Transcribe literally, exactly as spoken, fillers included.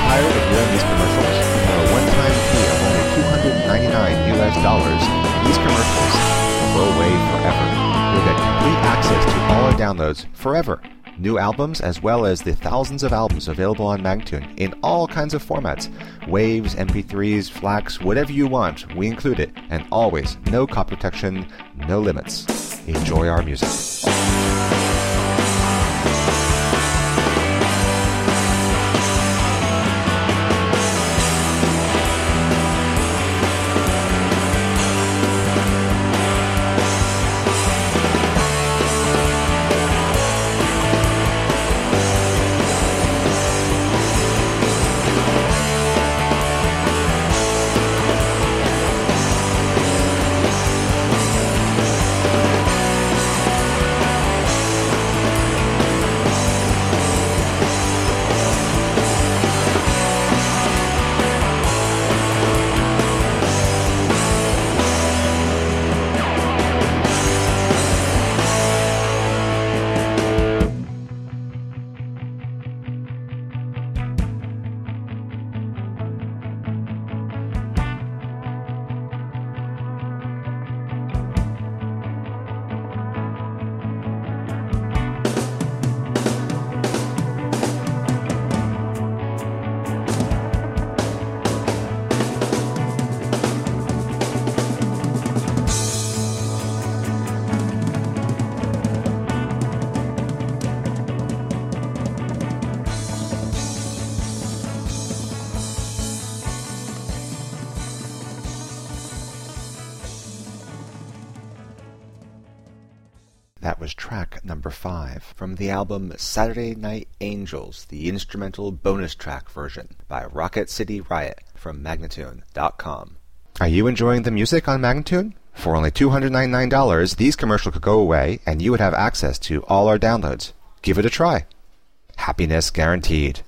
tired of hearing these commercials? For a one-time fee of only two hundred ninety-nine U S dollars, these commercials will go away forever. You'll get complete access to all our downloads forever. New albums as well as the thousands of albums available on Magnatune in all kinds of formats. Waves, M P threes, FLACs, whatever you want, we include it. And always, no copy protection, no limits. Enjoy our music. That was track number five from the album Saturday Night Angels, the instrumental bonus track version by Rocket City Riot from Magnatune dot com. Are you enjoying the music on Magnatune? For only two hundred ninety-nine dollars, these commercials could go away and you would have access to all our downloads. Give it a try. Happiness guaranteed.